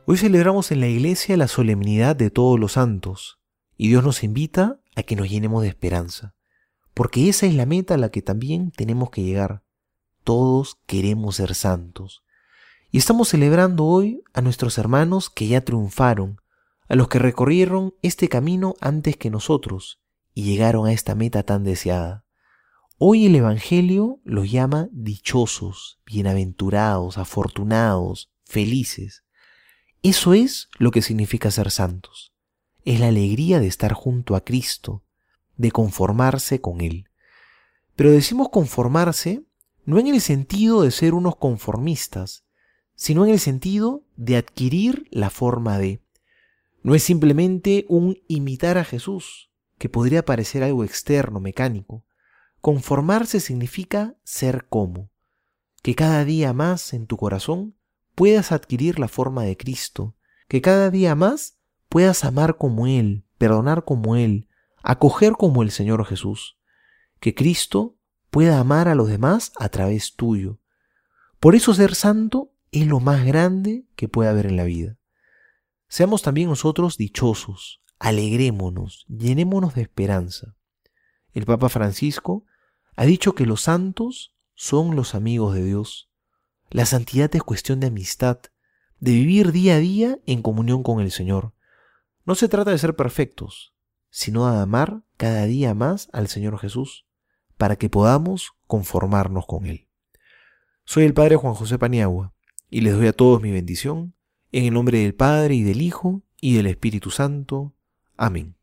Hoy celebramos en la iglesia la solemnidad de todos los santos y Dios nos invita a que nos llenemos de esperanza, porque esa es la meta a la que también tenemos que llegar. Todos queremos ser santos. Y estamos celebrando hoy a nuestros hermanos que ya triunfaron, a los que recorrieron este camino antes que nosotros y llegaron a esta meta tan deseada. Hoy el Evangelio los llama dichosos, bienaventurados, afortunados, felices. Eso es lo que significa ser santos. Es la alegría de estar junto a Cristo, de conformarse con Él. Pero decimos conformarse no en el sentido de ser unos conformistas, sino en el sentido de adquirir la forma de. No es simplemente un imitar a Jesús, que podría parecer algo externo, mecánico. Conformarse significa ser como, que cada día más en tu corazón puedas adquirir la forma de Cristo, que cada día más puedas amar como Él, perdonar como Él, acoger como el Señor Jesús, que Cristo pueda amar a los demás a través tuyo. Por eso ser santo es lo más grande que puede haber en la vida. Seamos también nosotros dichosos, alegrémonos, llenémonos de esperanza. El Papa Francisco ha dicho que los santos son los amigos de Dios. La santidad es cuestión de amistad, de vivir día a día en comunión con el Señor. No se trata de ser perfectos, sino de amar cada día más al Señor Jesús, para que podamos conformarnos con Él. Soy el Padre Juan José Paniagua, y les doy a todos mi bendición, en el nombre del Padre, y del Hijo, y del Espíritu Santo. Amén.